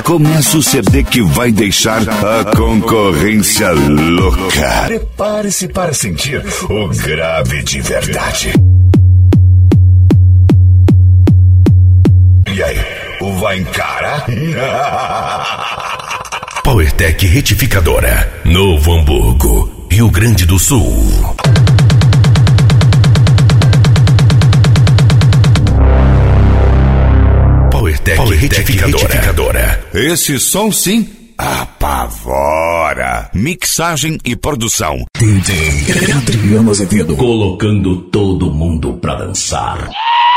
começa o CD que vai deixar a concorrência louca. Prepare-se para sentir o grave de verdade. E aí, vai encarar? PowerTech Retificadora, Novo Hamburgo, Rio Grande do Sul. PowerTech Retificadora. Esse som sim apavora. Mixagem e produção DJ Adriano Azevedo. Colocando todo mundo pra dançar.